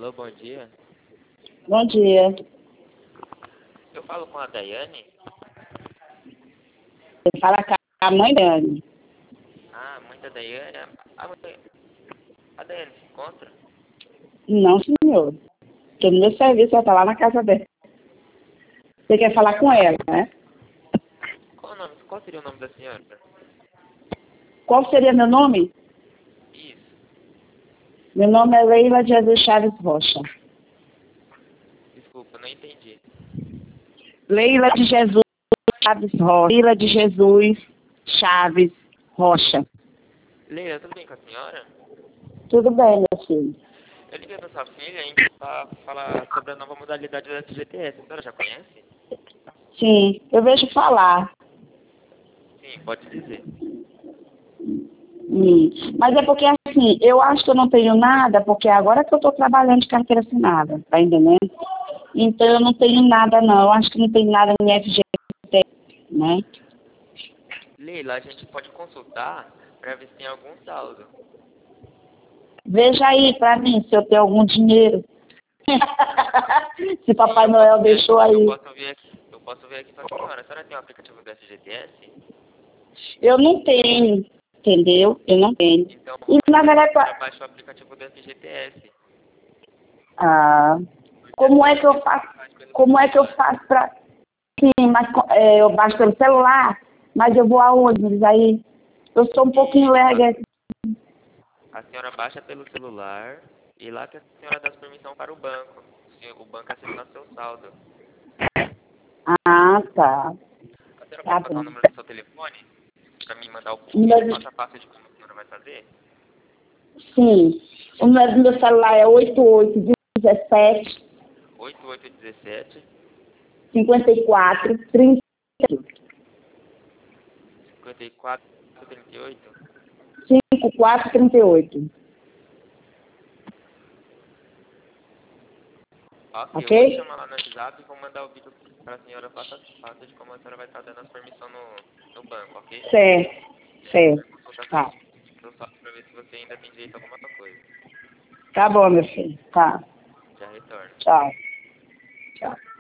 Alô, bom dia. Bom dia. Eu falo com a Daiane? Você fala com a mãe Dani. Ah, mãe da Daiane. A Daiane se encontra? Não, senhor. Estou no meu serviço, ela está lá na casa dela. Você quer falar com ela, né? Qual seria o nome da senhora? Qual seria meu nome? Isso. Meu nome é Leila de Jesus Chaves Rocha. Desculpa, não entendi. Leila de Jesus Chaves Rocha. Leila de Jesus Chaves Rocha. Leila, tudo bem com a senhora? Tudo bem, meu filho? Eu liguei pra sua filha para falar sobre a nova modalidade do FGTS. A senhora já conhece? Sim, eu vejo falar. Sim, pode dizer. Mas é porque, assim, eu acho que eu não tenho nada, porque agora que eu estou trabalhando de carteira assinada, tá entendendo? Então eu não tenho nada, não. Eu acho que não tem nada em FGTS, né? Leila, a gente pode consultar para ver se tem algum saldo. Veja aí pra mim se eu tenho algum dinheiro. Se Papai Noel deixou aí. Eu posso ver aqui pra senhora. A senhora tem o aplicativo do FGTS? Eu não tenho, entendeu? Eu não tenho. Então, E na verdade, para baixar o aplicativo do FGTS. como é que eu faço? Como é que eu faço pra. Sim, mas eu baixo pelo celular, mas eu vou aonde? Diz aí. Eu sou um pouquinho lerda. A senhora baixa pelo celular e lá que a senhora dá permissão para o banco. Se o banco acessar seu saldo. Ah, tá. A senhora Tá pode passar o bom. número do seu telefone para me mandar o passo a passo de como a senhora vai fazer? Sim. O número do meu celular é 8817 8817 54 30 5438. 5438. Ok, eu vou te Ok? chamar lá no WhatsApp e vou mandar o vídeo para a senhora passo a passo de como a senhora vai estar dando as permissões no banco, ok? Certo. Certo. Consultar Tá. seu saldo para ver se você ainda tem direito a alguma coisa. Tá bom, meu filho. Tá. Já retorno. Tchau. Tchau.